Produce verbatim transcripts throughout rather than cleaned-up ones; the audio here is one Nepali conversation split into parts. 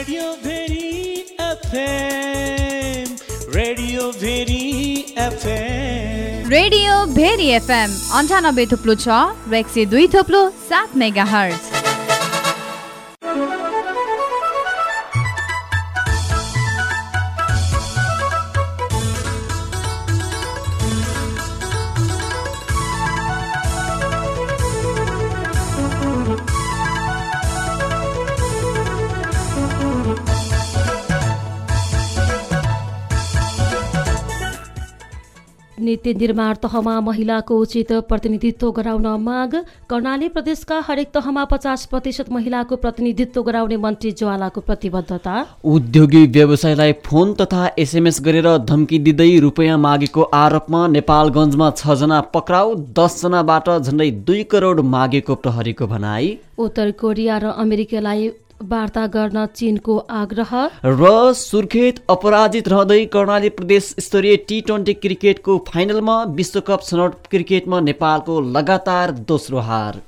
Radio Bheri FM radio Bheri FM radio Bheri FM अन्ठानब्बे थुप्लो छ र एक सय दुई थुप्लो सात मेगा हर्ज। नीति निर्माण तहमा महिलाको उचित प्रतिनिधित्व गराउन माग। कर्णाली प्रदेशका हरेक तहमा पचास प्रतिशत महिलाको प्रतिनिधित्व गराउने मन्त्री ज्वालाको प्रतिबद्धता। उद्योगी व्यवसायलाई फोन तथा एसएमएस गरेर धम्की दिँदै रुपियाँ मागेको आरोपमा नेपालगञ्जमा छ जना पक्राउ, दस जनाबाट झन्डै दुई करोड मागेको प्रहरीको भनाई। उत्तर कोरिया र अमेरिकालाई वार्ता गर्न चीनको आग्रह। र सुर्खेत अपराजित रहँदै कर्णाली प्रदेश स्तरीय टी ट्वेन्टी क्रिकेटको फाइनलमा विश्वकप छनौट क्रिकेटमा नेपालको लगातार दोस्रो हार।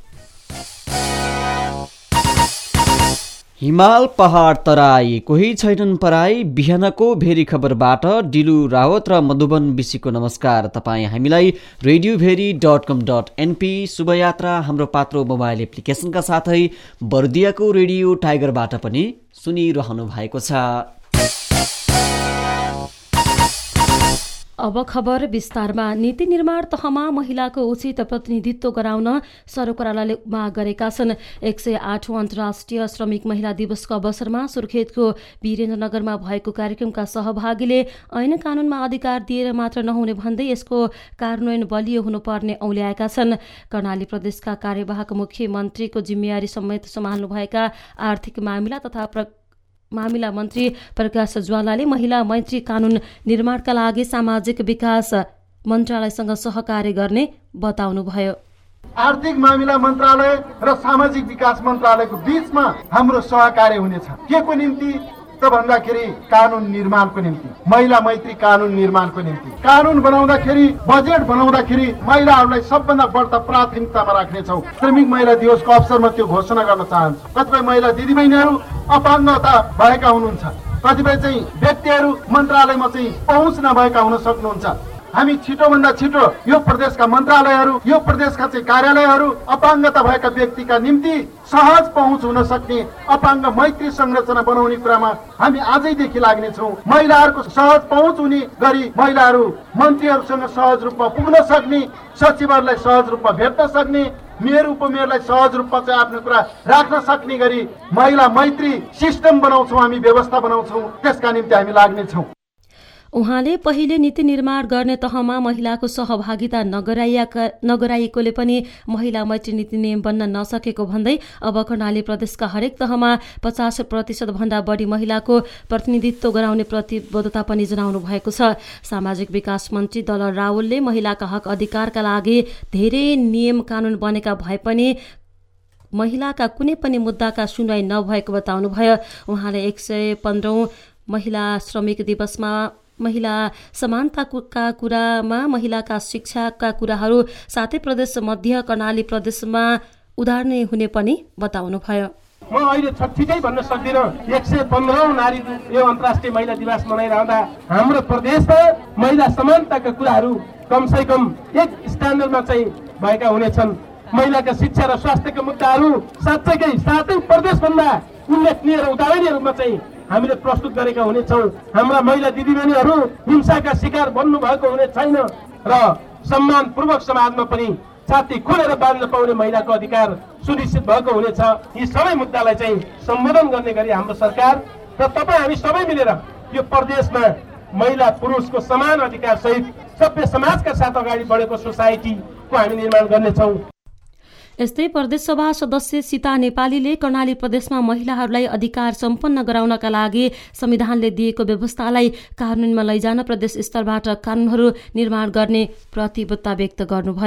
हिमाल पहाड तराई कोही छैनन् पराई। बिहानको भेरी खबरबाट डिलु रावत र मधुबन बिसीको नमस्कार। तपाईँ हामीलाई radio Bheri dot com dot NP शुभयात्रा हाम्रो पात्रो मोबाइल एप्लिकेसनका साथै बर्दियाको रेडियो टाइगरबाट पनि सुनिरहनु भएको छ। अब खबर विस्तारमा। नीति निर्माण तहमा महिलाको उचित प्रतिनिधित्व गराउन सरकारले माग गरेका छन्। एक सय आठौं अन्तर्राष्ट्रिय श्रमिक महिला दिवसको अवसरमा सुर्खेतको वीरेन्द्रनगरमा भएको कार्यक्रमका सहभागीले ऐन कानूनमा अधिकार दिएर मात्र नहुने भन्दै यसको कार्यान्वयन बलियो हुनुपर्ने औल्याएका छन्। कर्णाली प्रदेशका कार्यवाहक मुख्यमन्त्रीको जिम्मेवारी समेत सम्हाल्नुभएका आर्थिक मामिला तथा मामिला मन्त्री प्रकाश ज्वालाले महिला मैत्री कानून निर्माणका लागि सामाजिक विकास मन्त्रालयसँग सहकार्य गर्ने बताउनुभयो। आर्थिक मामिला मन्त्रालय र सामाजिक विकास मन्त्रालयको बीचमा हाम्रो सहकार्य हुनेछ। के को निम्ति त भन्दाखेरि कानून निर्माणको निम्ति, महिला मैत्री कानून निर्माणको निम्ति। कानून बनाउँदाखेरि, बजेट बनाउँदाखेरि महिलाहरूलाई सबभन्दा बढ्ता प्राथमिकतामा राख्नेछौँ। श्रमिक महिला दिवसको अवसरमा त्यो घोषणा गर्न चाहन्छु। कतिपय महिला दिदीबहिनीहरू अपाङ्गता भएका हुनुहुन्छ, कतिपय चाहिँ व्यक्तिहरू मन्त्रालयमा चाहिँ पहुँच नभएका हुन सक्नुहुन्छ। हामी छिटोभन्दा छिटो यो प्रदेशका मन्त्रालयहरू, यो प्रदेशका चाहिँ कार्यालयहरू अपाङ्गता भएका व्यक्तिका निम्ति सहज पहुँच हुन सक्ने अपाङ्ग मैत्री संरचना बनाउने कुरामा हामी आजैदेखि लाग्नेछौँ। महिलाहरूको सहज पहुँच हुने गरी महिलाहरू मन्त्रीहरूसँग सहज रूपमा पुग्न सक्ने, सचिवहरूलाई सहज रूपमा भेट्न सक्ने, मेयर उपमेयरलाई सहज रूपमा चाहिँ आफ्नो कुरा राख्न सक्ने गरी महिला मैत्री सिस्टम बनाउँछौँ, हामी व्यवस्था बनाउँछौँ। त्यसका निम्ति हामी लाग्नेछौँ। उहाँले पहिले नीति निर्माण गर्ने तहमा महिलाको सहभागिता नगराइएका नगराइएकोले पनि महिला मैत्री नीति नियम बन्न नसकेको भन्दै अब कर्णाली प्रदेशका हरेक तहमा पचास प्रतिशत भन्दा बढी महिलाको प्रतिनिधित्व गराउने प्रतिबद्धता पनि जनाउनु भएको छ। सामाजिक विकास मन्त्री दल रावलले महिलाका हक अधिकारका लागि धेरै नियम कानून बनेका भए पनि महिलाका कुनै पनि मुद्दाका सुनवाई नभएको बताउनुभयो। उहाँले एक सय पन्ध्रौं महिला श्रमिक दिवसमा महिला समानताका कुरामा महिलाका शिक्षाका कुराहरू साथै प्रदेश मध्य कर्णाली प्रदेशमा उदाहरणीय हुने पनि बताउनुभयो। म अहिले ठिकै भन्न सक्दिनँ। एक सय पन्ध्रौं नारी यो अन्तर्राष्ट्रिय महिला दिवस मनाइरहँदा हाम्रो प्रदेशमा महिला समानताका कुराहरू कमसे कम एक स्ट्यान्डर्डमा चाहिँ भएका हुनेछन्। महिलाका शिक्षा र स्वास्थ्यका मुद्दाहरू साँच्चैकै सातै प्रदेशभन्दा उल्लेखनीय र उदाहरणीय रूपमा चाहिँ हामीले प्रस्तुत गरेका हुनेछौँ। हाम्रा महिला दिदीबहिनीहरू हिंसाका शिकार बन्नु भएको हुने छैन र सम्मानपूर्वक समाजमा पनि छाती खोलेर बाँध्न पाउने महिलाको अधिकार सुनिश्चित भएको हुनेछ। यी सबै मुद्दालाई चाहिँ सम्बोधन गर्ने गरी हाम्रो सरकार र तपाईँ हामी सबै मिलेर यो प्रदेशमा महिला पुरुषको समान अधिकार सहित सभ्य समाजका साथ अगाडि बढेको सोसाइटीको हामी निर्माण गर्नेछौँ। यस्तै प्रदेशसभा सदस्य सीता नेपालीले कर्णाली प्रदेशमा महिलाहरूलाई अधिकार सम्पन्न गराउनका लागि संविधानले दिएको व्यवस्थालाई कार्यान्वयनमा लैजान प्रदेश स्तरबाट कानूनहरू निर्माण गर्ने प्रतिबद्धता व्यक्त गर्नुभयो।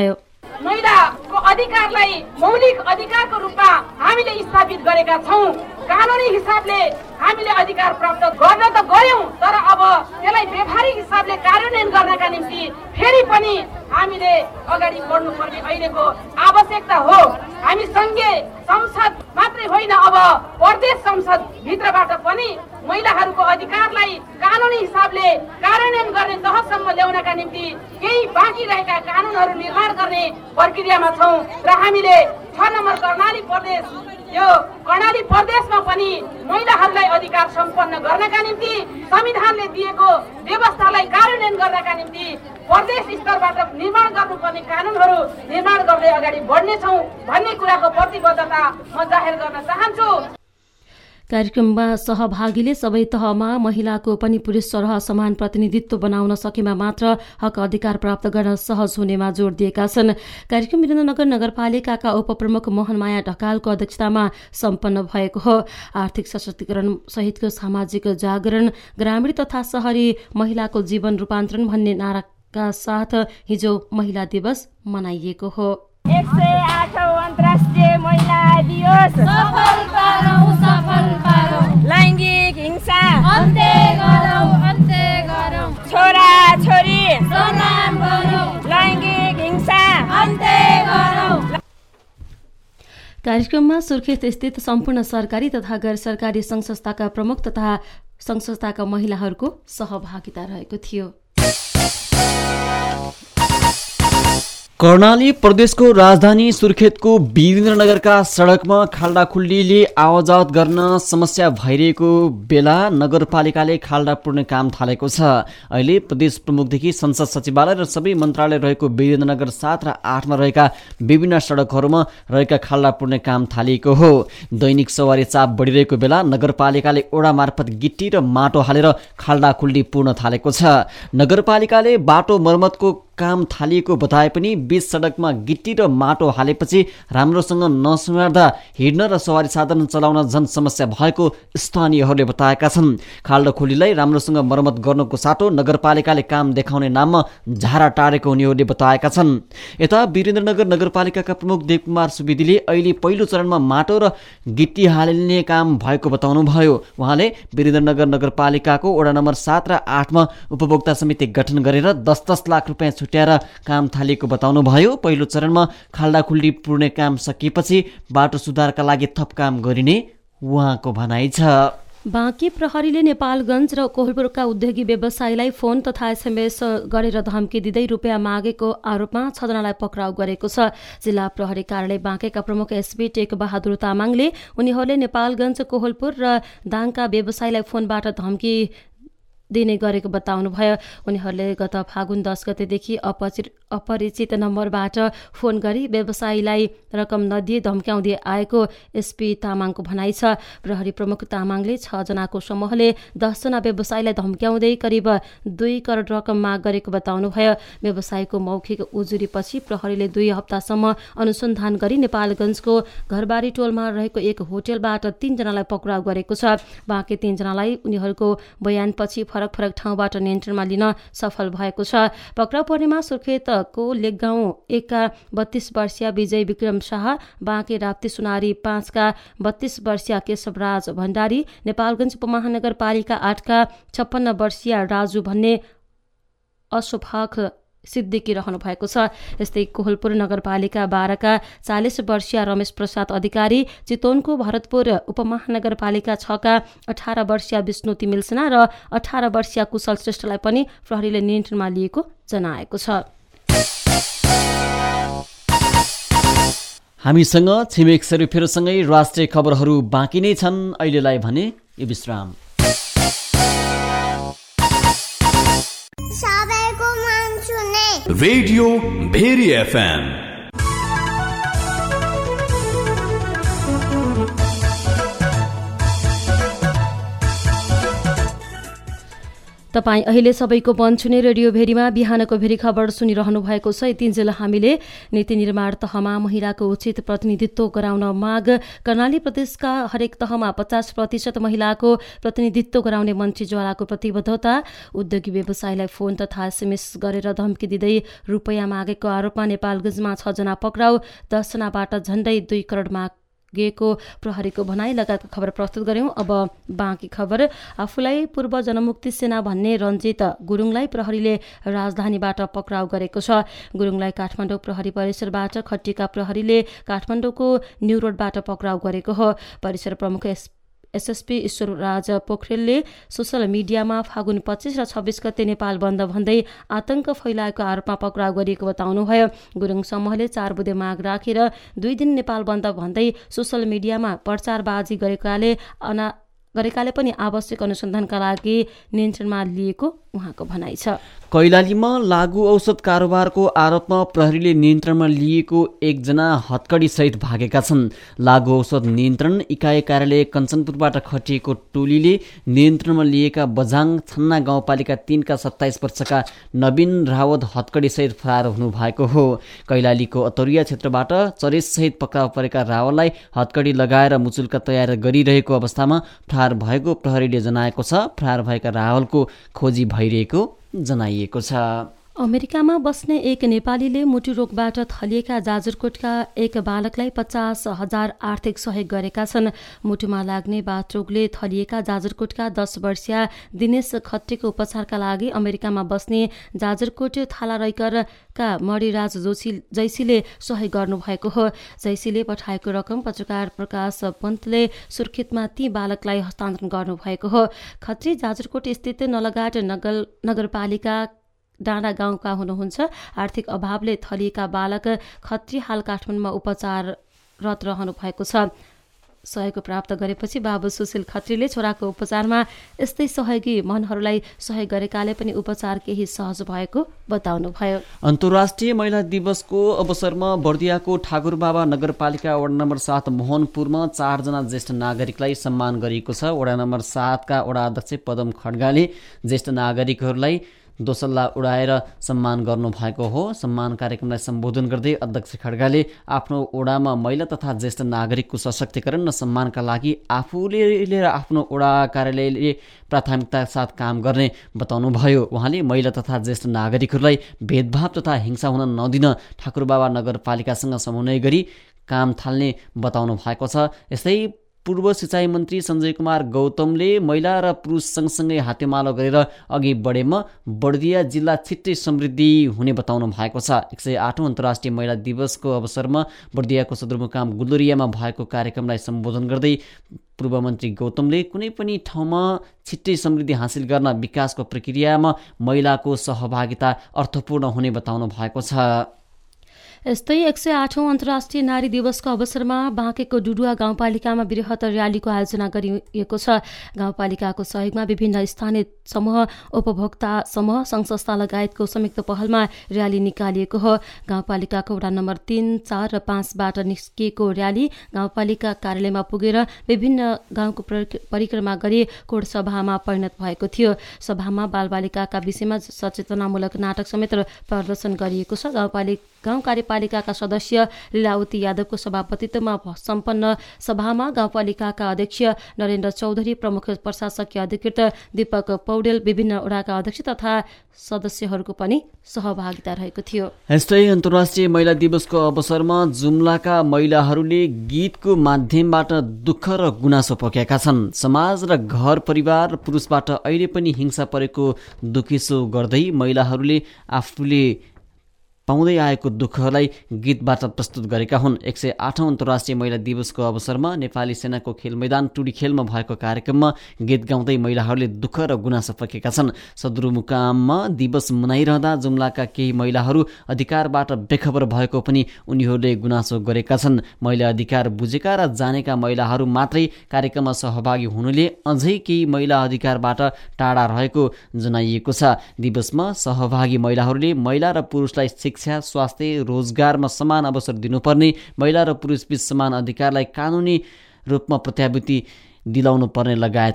महिलाको अधिकारलाई मौलिक अधिकारको रूपमा हामीले स्थापित गरेका छौँ। कानुनी हिसाबले हामीले अधिकार प्राप्त गर्न त गयौँ, तर अब त्यसलाई व्यवहारिक हिसाबले कार्यान्वयन गर्नका निम्ति फेरि पनि हामीले अगाडि बढ्नुपर्ने अहिलेको आवश्यकता हो। हामी सङ्घीय संसद मात्रै होइन, अब प्रदेश संसद भित्रबाट पनि महिलाहरूको अधिकारलाई कानुनी हिसाबले कार्यान्वयन गर्ने तहसम्म ल्याउनका निम्ति केही बाँकी रहेका कानुनहरू निर्माण गर्ने प्रक्रियामा छौँ र हामीले छ नम्बर कर्णाली प्रदेश यो कर्णाली प्रदेशमा पनि महिलाहरूलाई अधिकार सम्पन्न गर्नका निम्ति संविधानले दिएको व्यवस्थालाई कार्यान्वयन गर्नका निम्ति प्रदेश स्तरबाट निर्माण गर्नुपर्ने कानुनहरू निर्माण गर्दै अगाडि बढ्नेछौँ भन्ने कुराको प्रतिबद्धता म जाहेर गर्न चाहन्छु। कार्यक्रममा सहभागीले सबै तहमा महिलाको पनि पुरुष सरह समान प्रतिनिधित्व बनाउन सकेमा मात्र हक अधिकार प्राप्त गर्न सहज हुनेमा जोड दिएका छन्। कार्यक्रम वीरेन्द्रनगर नगरपालिकाका उपप्रमुख मोहनमाया ढकालको अध्यक्षतामा सम्पन्न भएको हो। आर्थिक सशक्तिकरण सहितको सामाजिक जागरण, ग्रामीण तथा शहरी महिलाको जीवन रूपान्तरण भन्ने नाराका साथ हिजो महिला दिवस मनाइएको हो। एक सय आठौं अन्तर्राष्ट्रिय महिला दिवस सफल पारौं सफल पारौं, लैङ्गिक हिंसा अन्त्य गरौं अन्त्य गरौं, छोरा छोरी समान गरौं, लैङ्गिक हिंसा अन्त्य गरौं। कार्यक्रममा सुर्खेत स्थित सम्पूर्ण सरकारी तथा गैर सरकारी सङ्घ संस्थाका प्रमुख तथा सङ्घ संस्थाका महिलाहरूको सहभागिता रहेको थियो। कर्णाली प्रदेशको राजधानी सुर्खेतको वीरेन्द्रनगरका सडकमा खाल्डाखुल्डीले आवाजावत गर्न समस्या भइरहेको बेला नगरपालिकाले खाल्डा पुर्ने काम थालेको छ। अहिले प्रदेश प्रमुखदेखि संसद सचिवालय र सबै मन्त्रालय रहेको वीरेन्द्रनगर सात र आठमा रहेका विभिन्न सडकहरूमा रहेका खाल्डा पुर्ने काम थालिएको हो। दैनिक सवारी चाप बढिरहेको बेला नगरपालिकाले ओडा मार्फत गिट्टी र माटो हालेर खाल्डाखुल्डी पुर्न थालेको छ। नगरपालिकाले बाटो मर्मतको काम थालिएको बताए पनि बीच सडकमा गिट्टी र माटो हालेपछि राम्रोसँग नसुमार्दा हिँड्न र सवारी साधन चलाउन झन समस्या भएको स्थानीयहरूले बताएका छन्। खाल्डाखुल्डीलाई राम्रोसँग मर्मत गर्नुको साटो नगरपालिकाले काम देखाउने नाममा झारा टारेको उनीहरूले बताएका छन्। यता वीरेन्द्रनगर नगरपालिकाका प्रमुख देवकुमार सुवेदीले अहिले पहिलो चरणमा माटो र गिट्टी हाल्ने काम भएको बताउनुभयो। उहाँले वीरेन्द्रनगर नगरपालिकाको वडा नम्बर सात र आठमा उपभोक्ता समिति गठन गरेर दस दस लाख रुपियाँ छुट्याएर काम थालिएको बताउनुभयो। पहिलो चरणमा खाल्डाखुल्डी पुर्ने काम सकिएपछि बाटो सुधारका लागि थप काम गरिने उहाँको भनाइ छ। बाँकी प्रहरीले नेपालगञ्ज र कोहलपुरका उद्योगी व्यवसायीलाई फोन तथा एसएमएस गरेर धम्की दिँदै रुपियाँ मागेको आरोपमा छजनालाई पक्राउ गरेको छ। जिल्ला प्रहरी कार्यालय बाँकेका प्रमुख एसपी टेक बहादुर तामाङले उनीहरूले नेपालगञ्ज, कोहलपुर र दाङका व्यवसायीलाई फोनबाट धम्की दिने गरेको बताउनुभयो। उनीहरूले गत फागुन दस गतेदेखि अपरिचित अपरिचित नम्बरबाट फोन गरी व्यवसायीलाई रकम नदिए धम्क्याउँदै आएको एसपी तामाङको भनाइ छ। प्रहरी प्रमुख तामाङले छजनाको समूहले दसजना व्यवसायीलाई धम्क्याउँदै करिब दुई करोड रकम माग गरेको बताउनुभयो। व्यवसायीको मौखिक उजुरीपछि प्रहरीले दुई हप्तासम्म अनुसन्धान गरी नेपालगञ्जको घरबारी टोलमा रहेको एक होटेलबाट तीनजनालाई पक्राउ गरेको छ। बाँकी तीनजनालाई उनीहरूको बयानपछि फरक फरक ठाउँबाट नियन्त्रणमा लिन सफल भएको छ। पक्राउ पर्नेमा सुर्खेतको लेकगाउँ एकका बत्तीस वर्षीय विजय विक्रम शाह, बाँके राप्ती सुनारी पाँचका बत्तीस वर्षीय केशवराज भण्डारी, नेपालगञ्ज उपमहानगरपालिका आठका छप्पन्न वर्षीय राजु भन्ने अशोभाग सिद्दिकी रहनु भएको छ। यस्तै कोहलपुर नगरपालिका बाह्रका चालिस वर्षीय रमेश प्रसाद अधिकारी, चितवनको भरतपुर उपमहानगरपालिका छका अठार वर्षीय विष्णु तिमिल सेना र अठार वर्षीय कुशल श्रेष्ठलाई पनि प्रहरीले नियन्त्रणमा लिएको जनाएको छ। हामीसँग छिमेक सेरोफेरोसँगै राष्ट्रिय खबरहरू बाँकी नै छन्। अहिलेलाई भने यो विश्राम। रेडियो भेरी एफएम तपाईँ अहिले सबैको मन छुने रेडियो भेरीमा बिहानको भेरी खबर सुनिरहनु भएको छ। यतिन्जेल हामीले नीति निर्माण तहमा महिलाको उचित प्रतिनिधित्व गराउन माग, कर्णाली प्रदेशका हरेक तहमा पचास प्रतिशत महिलाको प्रतिनिधित्व गराउने मन्त्री ज्वालाको प्रतिबद्धता, उद्योगी व्यवसायीलाई फोन तथा एसएमएस गरेर धम्की दिँदै रुपियाँ मागेको आरोपमा नेपालगञ्जमा छजना पक्राउ, दसजनाबाट झण्डै दुई करोड माग गेको प्रहरीको भनाई लगायतको खबर प्रस्तुत गर्यौं। अब बाँकी खबर। आफूलाई पूर्व जनमुक्ति सेना भन्ने रञ्जित गुरुङलाई प्रहरीले राजधानीबाट पक्राउ गरेको छ। गुरुङलाई काठमाडौँ प्रहरी परिसरबाट खटिका प्रहरीले काठमाडौँको न्यू रोडबाट पक्राउ गरेको हो। परिसर प्रमुख एस एसएसपी ईश्वरराज पोखरेलले सोसल मिडियामा फागुन पच्चिस र छब्बिस गते नेपाल बन्द भन्दै आतंक फैलाएको आरोपमा पक्राउ गरिएको बताउनुभयो। गुरुङ समूहले चार बुधे माग राखेर दुई दिन नेपाल बन्द भन्दै सोसल मिडियामा प्रचारबाजी गरेकाले अना गरेकाले पनि आवश्यक अनुसन्धानका लागि नियन्त्रणमा लिएको उहाँको भनाइ छ। कैलालीमा लागु औषध कारोबारको आरोपमा प्रहरीले नियन्त्रणमा लिएको एकजना हत्कडी सहित भागेका छन्। लागु औषध नियन्त्रण इकाइ कार्यालय कञ्चनपुरबाट खटिएको टोलीले नियन्त्रणमा लिएका बझाङ छन्ना गाउँपालिका तीनका सत्ताइस वर्षका नवीन रावत हत्कडी सहित फरार हुनुभएको हो। कैलालीको अतरिया क्षेत्रबाट चरेस सहित पक्राउ परेका रावतलाई हत्कडी लगाएर मुचुल्का तयार गरिरहेको अवस्थामा फरार भएको प्रहरीले जनाएको छ। फरार भएका रावलको खोजी भइरहेको जनाइएको छ। अमेरिकामा बस्ने एक नेपालीले मुटु रोगबाट थलिएका जाजरकोटका एक बालकलाई पचास हजार आर्थिक सहयोग गरेका छन्। मुटुमा लाग्ने बाथरोगले थलिएका जाजरकोटका दस वर्षीय दिनेश खत्रीको उपचारका लागि अमेरिकामा बस्ने जाजरकोट थाला रैकरका मणिराज जोशी जैसीले सहयोग गर्नुभएको हो। जैसीले पठाएको रकम पत्रकार प्रकाश पन्तले सुर्खेतमा ती बालकलाई हस्तान्तरण गर्नुभएको हो। खत्री जाजरकोट स्थित नलगाट नगर नगरपालिका डाँडा गाउँका हुनुहुन्छ। आर्थिक अभावले थलिएका बालक खत्री हाल काठमाडौँमा उपचाररत रहनु भएको छ। सहयोग प्राप्त गरेपछि बाबु सुशील खत्रीले छोराको उपचारमा यस्तै सहयोगी मनहरूलाई सहयोग गरेकाले पनि उपचार केही सहज भएको बताउनुभयो। अन्तर्राष्ट्रिय महिला दिवसको अवसरमा बर्दियाको ठाकुरबाबा नगरपालिका वडा नम्बर सात मोहनपुरमा चारजना ज्येष्ठ नागरिकलाई सम्मान गरिएको छ। वडा नम्बर सातका वडा अध्यक्ष पदम खड्गाले ज्येष्ठ नागरिकहरूलाई दोसल्ला उडाएर सम्मान गर्नुभएको हो। सम्मान कार्यक्रमलाई सम्बोधन गर्दै अध्यक्ष खड्गाले आफ्नो ओडामा महिला तथा ज्येष्ठ नागरिकको सशक्तिकरण र सम्मानका लागि आफूले र आफ्नो ओडा कार्यालयले प्राथमिकता साथ काम गर्ने बताउनुभयो। उहाँले महिला तथा ज्येष्ठ नागरिकहरूलाई भेदभाव तथा हिंसा हुन नदिन ठाकुरबाबा नगरपालिकासँग समन्वय गरी काम थाल्ने बताउनु भएको छ। यस्तै पूर्व सिँचाइ मन्त्री सञ्जय कुमार गौतमले महिला र पुरुष सँगसँगै हातेमालो गरेर अघि बढेमा बर्दिया जिल्ला छिट्टै समृद्धि हुने बताउनु भएको छ। एक सय आठौँ अन्तर्राष्ट्रिय महिला दिवसको अवसरमा बर्दियाको सदरमुकाम गुल्दुरियामा भएको कार्यक्रमलाई सम्बोधन गर्दै पूर्व मन्त्री गौतमले कुनै पनि ठाउँमा छिट्टै समृद्धि हासिल गर्न विकासको प्रक्रियामा महिलाको सहभागिता अर्थपूर्ण हुने बताउनु भएको छ। यस्तै एक सय आठौँ अन्तर्राष्ट्रिय नारी दिवसको अवसरमा बाँकेको डुडुवा गाउँपालिकामा वृहत र्यालीको आयोजना गरिएको छ। गाउँपालिकाको सहयोगमा विभिन्न स्थानीय समूह, उपभोक्ता समूह, सङ्घ संस्था लगायतको संयुक्त पहलमा र्याली निकालिएको हो। गाउँपालिकाको वडा नम्बर तीन, चार र पाँचबाट निस्किएको र्याली गाउँपालिका कार्यालयमा पुगेर विभिन्न गाउँको परिक्रमा गरी कोड सभामा परिणत भएको थियो। सभामा बालबालिकाका विषयमा सचेतनामूलक नाटक समेत प्रदर्शन गरिएको छ। गाउँपालिका गाउँ कार्यपालिकाका सदस्य लीलावती यादवको सभापतित्वमा सम्पन्न सभामा गाउँपालिकाका अध्यक्ष नरेन्द्र चौधरी, प्रमुख प्रशासकीय अधिकृत दीपक पौडेल, विभिन्न वडाका अध्यक्ष तथा सदस्यहरूको पनि सहभागिता रहेको थियो। यस्तै अन्तर्राष्ट्रिय महिला दिवसको अवसरमा जुम्लाका महिलाहरूले गीतको माध्यमबाट दुःख र गुनासो पोखेका छन्। समाज र घर परिवार पुरुषबाट अहिले पनि हिंसा परेको दुखिसो गर्दै महिलाहरूले आफूले पाउँदै आएको दुःखलाई गीतबाट प्रस्तुत गरेका हुन्। एक सय आठौँ अन्तर्राष्ट्रिय महिला दिवसको अवसरमा नेपाली सेनाको खेल मैदान टुडी खेलमा भएको कार्यक्रममा गीत गाउँदै महिलाहरूले दुःख र गुनासो पोखेका छन्। सदरमुकाममा दिवस मनाइरहँदा जुम्लाका केही महिलाहरू अधिकारबाट बेखबर भएको पनि उनीहरूले गुनासो गरेका छन्। महिला अधिकार बुझेका र जानेका महिलाहरू मात्रै कार्यक्रममा सहभागी हुनुले अझै केही महिला अधिकारबाट टाढा रहेको जनाइएको छ। दिवसमा सहभागी महिलाहरूले महिला र पुरुषलाई शिक्षा, स्वास्थ्य, रोजगारमा समान अवसर दिनुपर्ने, महिला र पुरुषबीच समान अधिकारलाई कानुनी रूपमा प्रत्याभूति दिलाउनु पर्ने लगायतका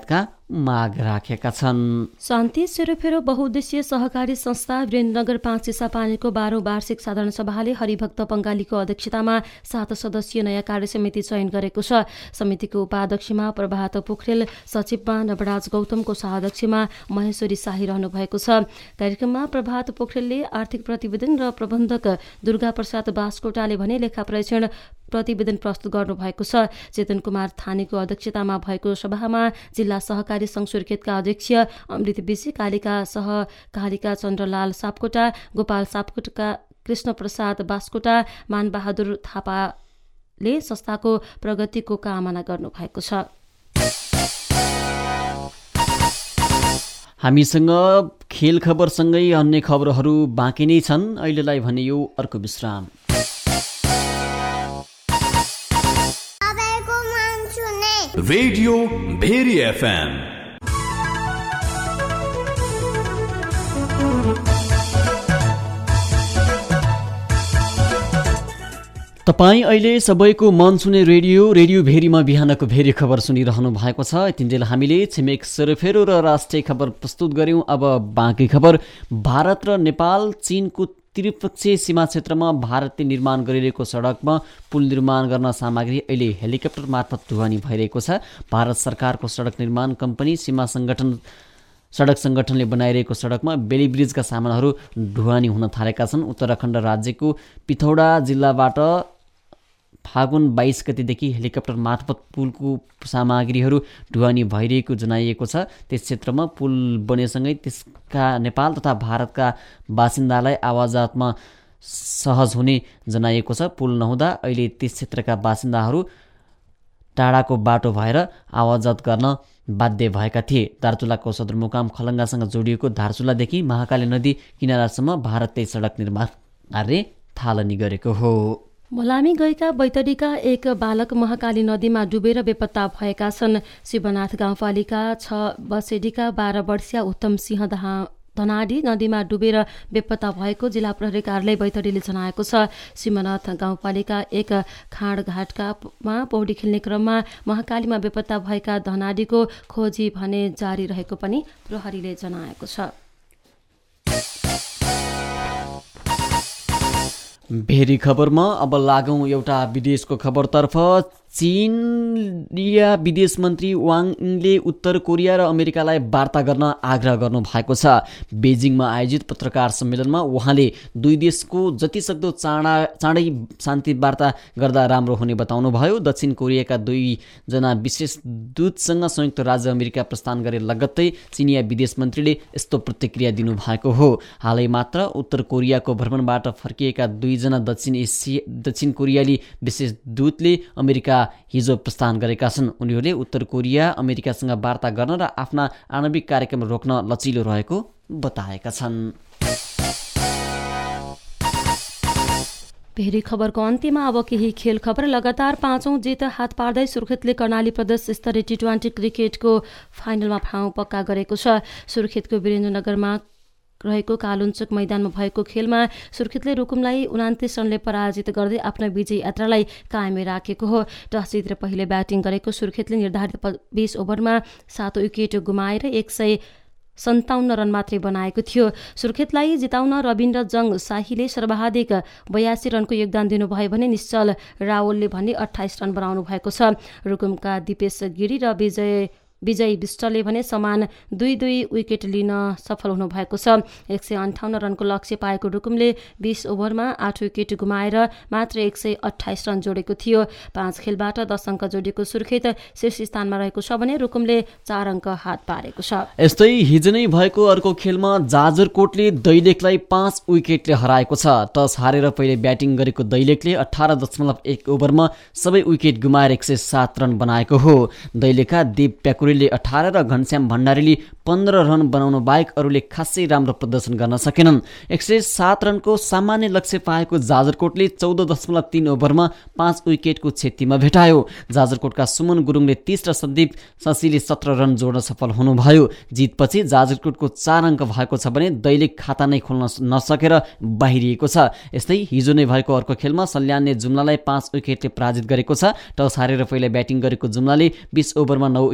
माग राखेका छन्। शान्ति सेरोफेरो बहुद्देश्य सहकारी संस्था वीरेन्द्रनगर पाँच चिसापानीको बाह्रौं वार्षिक साधारण सभाले हरिभक्त बङ्गालीको अध्यक्षतामा सात सदस्यीय नयाँ कार्य समिति चयन गरेको छ। समितिको उपाध्यक्षमा प्रभात पोखरेल, सचिवमा नवराज गौतमको सहाध्यक्षमा महेश्वरी शाही रहनु भएको छ। कार्यक्रममा प्रभात पोखरेलले आर्थिक प्रतिवेदन र प्रबन्धक दुर्गा प्रसाद बास्कोटाले भने लेखा परीक्षण प्रतिवेदन प्रस्तुत गर्नुभएको छ। चेतन कुमार थानीको अध्यक्षतामा भएको सभामा जिल्ला सहकारी संघ सुर्खेतका अध्यक्ष अमृत विशी, कालिका सहकालिका चन्द्रलाल सापकोटा, गोपाल सापकोटा, कृष्ण प्रसाद बास्कोटा, मानबहादुर थापाले संस्थाको प्रगतिको कामना गर्नुभएको छ। हामीसँग खेल खबरसँगै अन्य खबरहरू बाँकी नै छन्। अहिलेलाई भने यो अर्को विश्राम। Radio Bheri FM. तपाईँ अहिले सबैको मन सुने रेडियो रेडियो भेरीमा बिहानको भेरी खबर सुनिरहनु भएको छ। यतिन्जेल हामीले छिमेक सेरोफेरो र राष्ट्रिय खबर प्रस्तुत गर्यौं। अब बाँकी खबर। भारत र नेपाल चीनको त्रिपक्षीय सीमा क्षेत्रमा भारतले निर्माण गरिरहेको सडकमा पुल निर्माण गर्न सामग्री अहिले हेलिकप्टर मार्फत ढुवानी भइरहेको छ। भारत सरकारको सडक निर्माण कम्पनी सीमा संगठन सडक संगठनले बनाइरहेको सडकमा बेली ब्रिजका सामानहरू ढुवानी हुन थालेका छन्। उत्तराखण्ड राज्यको पिथौडा जिल्लाबाट फागुन बाइस गतिदेखि हेलिकप्टर मार्फत पुलको सामग्रीहरू ढुवानी भइरहेको जनाइएको छ। त्यस क्षेत्रमा पुल बनेसँगै त्यसका नेपाल तथा भारतका बासिन्दालाई आवाजातमा सहज हुने जनाइएको छ। पुल नहुँदा अहिले त्यस क्षेत्रका बासिन्दाहरू टाढाको बाटो भएर आवाजात गर्न बाध्य भएका थिए। दार्चुलाको सदरमुकाम खलङ्गासँग जोडिएको दार्चुलादेखि महाकाली नदी किनारासम्म भारतले सडक निर्माण कार्य थालनी गरेको हो। मलामी गएका बैतडीका एक बालक महाकाली नदीमा डुबेर बेपत्ता भएका छन्। शिवनाथ गाउँपालिका छ बसेडीका बाह्र वर्षीय उत्तम सिंह धनाडी नदीमा डुबेर बेपत्ता भएको जिल्ला प्रहरी कार्यालय बैतडीले जनाएको छ। शिवनाथ गाउँपालिका एक खाँडघाटकामा पौडी खेल्ने क्रममा महाकालीमा बेपत्ता भएका धनाडीको खोजी भने जारी रहेको पनि प्रहरीले जनाएको छ। भेरी खबरमा अब लागौं एउटा विदेशको खबरतर्फ। चीनिया विदेश मन्त्री वाङ यीले उत्तर कोरिया र अमेरिकालाई वार्ता गर्न आग्रह गर्नु भएको छ। बेजिङमा आयोजित पत्रकार सम्मेलनमा उहाँले दुई देशको जतिसक्दो चाँडा चाँडै शान्ति वार्ता गर्दा राम्रो हुने बताउनुभयो। दक्षिण कोरियाका दुईजना विशेष दूतसँग संयुक्त राज्य अमेरिका प्रस्थान गरे लगत्तै चीनिया विदेश मन्त्रीले यस्तो प्रतिक्रिया दिनुभएको हो। हालै मात्र उत्तर कोरियाको भ्रमणबाट फर्किएका दुईजना दक्षिण एसिया दक्षिण कोरियाली विशेष दूतले अमेरिका हिजो प्रस्थान गरेका छन्। उनीहरूले उत्तर कोरिया अमेरिकासँग वार्ता गर्न र आफ्ना आणविक कार्यक्रम रोक्न लचिलो रहेको बताएका छन्। भेरी खबरको अन्त्यमा अब केही खेल खबर। लगातार पाँचौं जित हात पार्दै सुर्खेतले कर्णाली प्रदेश स्तरीय टी ट्वेन्टी क्रिकेटको फाइनलमा ठाउँ पक्का गरेको छ। सुर्खेतको वीरेन्द्रनगरमा रहेको कालुञ्चोक मैदानमा भएको खेलमा सुर्खेतले रुकुमलाई उनान्तीस रनले पराजित गर्दै आफ्नो विजय यात्रालाई कायमै राखेको हो। टस जितेर पहिले ब्याटिङ गरेको सुर्खेतले निर्धारित बीस ओभरमा सात विकेट गुमाएर एक सय सन्ताउन्न रन मात्रै बनाएको थियो। सुर्खेतलाई जिताउन रविन्द्र जङ शाहीले सर्वाधिक बयासी रनको योगदान दिनुभयो भने निश्चल रावलले भने अठाइस रन बनाउनु भएको छ। रुकुमका दिपेश गिरी र विजय विजय विष्टले भने समान दुई दुई विकेट लिन सफल हुनुभएको छ। एक सय अन्ठाउन्न रनको लक्ष्य पाएको रुकुमले बीस ओभरमा आठ विकेट गुमाएर मात्र एक सय अठाइस रन जोडेको थियो। पाँच खेलबाट दस अङ्क जोडेको सुर्खेत शीर्ष स्थानमा रहेको छ भने रुकुमले चार अङ्क हात पारेको छ। यस्तै हिजो नै भएको अर्को खेलमा जाजरकोटले दैलेखलाई पाँच विकेटले हराएको छ। टस हारेर पहिले ब्याटिङ गरेको दैलेखले अठार दशमलव एक ओभरमा सबै विकेट गुमाएर एक सय सात रन बनाएको हो। दैलेखका देव प्याकुरेलले अठार र घनश्याम भण्डारीले पन्ध्र रन बनाउनु बाहेक अरूले खासै राम्रो प्रदर्शन गर्न सकेनन्। एक सय सात रनको सामान्य लक्ष्य पाएको जाजरकोटले चौध दशमलव तीन ओभरमा पाँच विकेटको क्षतिमा भेटायो। जाजरकोटका सुमन गुरुङले तीस र सन्दीप शशीले सत्र रन जोड्न सफल हुनुभयो। जितपछि जाजरकोटको चार अङ्क भएको छ भने दैलेख खाता नै खोल्न नसकेर बाहिरिएको छ। यस्तै हिजो नै भएको अर्को खेलमा सल्यानले जुम्लालाई पाँच विकेटले पराजित गरेको छ। टस हारेर पहिला ब्याटिङ गरेको जुम्लाले बीस ओभरमा नौ विकेट गुमाए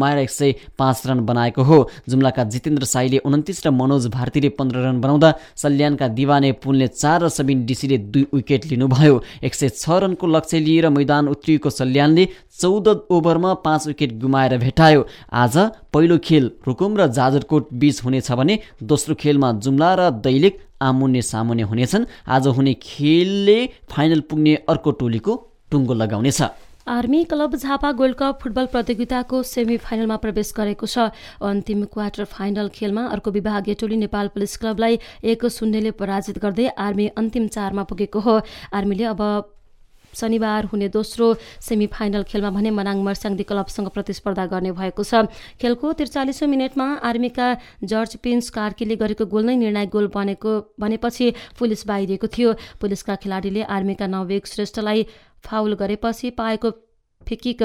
गुमाएर एक सय पाँच रन बनाएको हो। जुम्लाका जितेन्द्र साईले उन्तिस र मनोज भारतीले पन्ध्र रन बनाउँदा सल्यानका दिवाने पुलले चार र सबिन डिसीले दुई विकेट लिनुभयो। एक सय छ रनको लक्ष्य लिएर मैदान उत्रिएको सल्यानले चौध ओभरमा पाँच विकेट गुमाएर भेटायो। आज पहिलो खेल रुकुम र जाजरकोट बीच हुनेछ भने दोस्रो खेलमा जुम्ला र दैलेख आमुन्ने सामुन्ने हुनेछन्। आज हुने खेलले फाइनल पुग्ने अर्को टोलीको टुङ्गो लगाउनेछ। Army club Jhapa gold cup football प्रतियोगिताको सेमी फाइनलमा प्रवेश गरेको छ। अन्तिम क्वार्टर फाइनल खेलमा अर्को विभागीय टोली नेपाल पुलिस क्लबलाई एक शून्यले पराजित गर्दै आर्मी अन्तिम चारमा पुगेको हो। आर्मीले अब शनिबार हुने दोस्रो सेमी फाइनल खेलमा भने मनाङ मर्स्याङ्दी क्लबसँग प्रतिस्पर्धा गर्ने भएको छ। खेलको त्रिचालिसौँ मिनटमा आर्मीका जर्ज प्रिन्स कार्कीले गरेको गोल नै निर्णायक गोल बनेको बनेपछि पुलिस बाहिरिएको थियो। पुलिसका खेलाडीले आर्मीका नववेग श्रेष्ठलाई फाउल गरेपछि पाएको फिकिक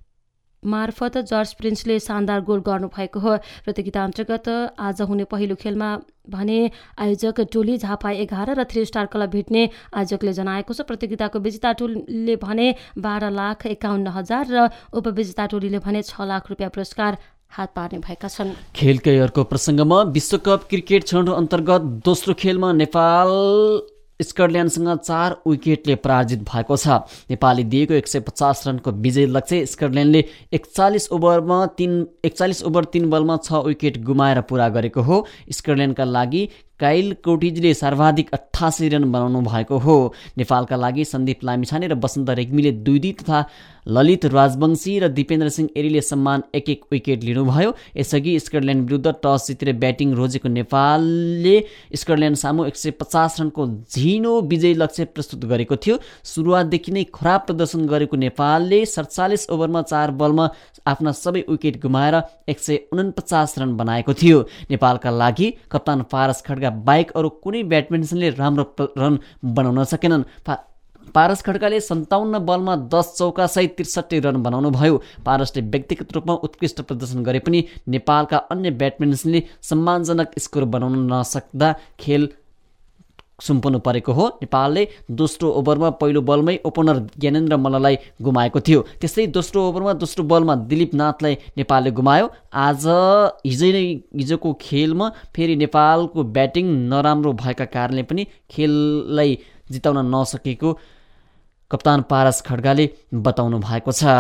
मार्फत जर्ज प्रिन्सले शानदार गोल गर्नुभएको हो। प्रतियोगिता अन्तर्गत आज हुने पहिलो खेलमा भने आयोजक टोली झापा एघार र थ्री स्टार क्लब भेट्ने आयोजकले जनाएको छ। प्रतियोगिताको विजेता टोलीले भने बाह्र लाख एकाउन्न हजार र उपविजेता टोलीले भने छ लाख रुपियाँ पुरस्कार हात पार्ने भएका छन्। खेलकै अर्को प्रसङ्गमा विश्वकप क्रिकेट छनौट अन्तर्गत दोस्रो खेलमा नेपाल स्कटल्यान्डसँग चार विकेटले पराजित भएको छ। नेपालले दिएको एक सय पचास रनको विजय लक्ष्य स्कटल्यान्डले एकचालिस ओभरमा तीन एकचालिस ओभर तीन बलमा छ विकेट गुमाएर पुरा गरेको हो। स्कटल्यान्डका लागि काइल कोटिजले सर्वाधिक अठासी रन बनाउनु भएको हो। नेपालका लागि सन्दीप लामिछाने र वसन्त रेग्मीले दुई दुई तथा ललित राजवंशी र दिपेन्द्र सिंह एरीले सम्मान एक एक विकेट लिनुभयो। यसअघि स्कटल्यान्ड विरुद्ध टस जितेर ब्याटिङ रोजेको नेपालले स्कटल्यान्ड सामु एक सय पचास रनको झिनो विजय लक्ष्य प्रस्तुत गरेको थियो। सुरुवातदेखि नै खराब प्रदर्शन गरेको नेपालले सडचालिस ओभरमा चार बलमा आफ्ना सबै विकेट गुमाएर एक सय उनपचास रन बनाएको थियो। नेपालका लागि कप्तान पारस खड्का बाहेक अरू कुनै ब्याट्सम्यानले राम्रो रन बनाउन सकेनन्। पारस खड्काले सन्ताउन्न बलमा दस चौका सहित त्रिसठी रन बनाउनु भयो। पारसले व्यक्तिगत रूपमा उत्कृष्ट प्रदर्शन गरे पनि नेपालका अन्य ब्याट्सम्यानले सम्मानजनक स्कोर बनाउन नसक्दा खेल सुम्पनु परेको हो। नेपालले दोस्रो ओभरमा पहिलो बलमै ओपनर ज्ञानेन्द्र मल्ललाई गुमाएको थियो। त्यस्तै दोस्रो ओभरमा दोस्रो बलमा दिलीप नाथलाई नेपालले गुमायो। आज हिजै नै हिजोको खेलमा फेरि नेपालको ब्याटिङ नराम्रो भएका कारणले पनि खेललाई जिताउन नसकेको कप्तान पारस खड्गाले बताउनु भएको छ।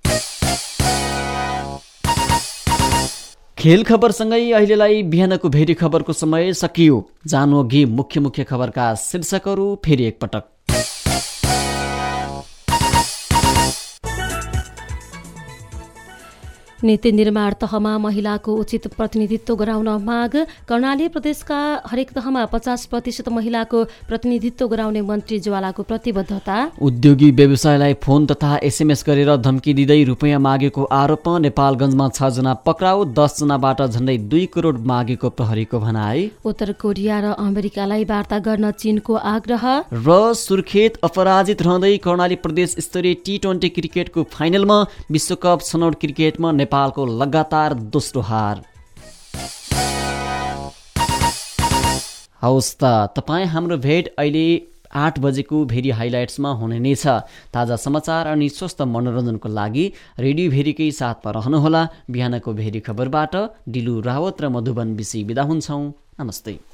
खेल खबरसँगै अहिलेलाई बिहानको भेरी खबरको समय सकियो। जानु अघि मुख्य मुख्य खबरका शीर्षकहरू फेरि एकपटक। नीति निर्माण तहमा महिलाको उचित प्रतिनिधित्व गराउन माग। कर्णाली प्रदेशका हरेक तहमा पचास प्रतिशत महिलाको प्रतिनिधित्व गराउने मन्त्री ज्वालाको प्रतिबद्धता। उद्योगी व्यवसायलाई फोन तथा एसएमएस गरेर धम्की दिँदै रुपियाँ मागेको आरोपमा नेपालगञ्जमा छ जना पक्राउ, दस जनाबाट झण्डै दुई करोड मागेको प्रहरीको भनाई। उत्तर कोरिया र अमेरिकालाई वार्ता गर्न चीनको आग्रह। र सुर्खेत अपराजित रहँदै कर्णाली प्रदेश स्तरीय टी ट्वेन्टी क्रिकेटको फाइनलमा विश्वकप छनौट क्रिकेटमा नेपालको लगातार दोस्रो हार। हवस् त तपाईँ हाम्रो भेट अहिले आठ बजेको भेरी हाइलाइट्समा हुने नै छ। ताजा समाचार अनि स्वस्थ मनोरञ्जनको लागि रेडियो भेरीकै साथमा रहनुहोला। बिहानको भेरी खबरबाट डिलु रावत र मधुबन बिसी बिदा हुन्छौँ। नमस्ते।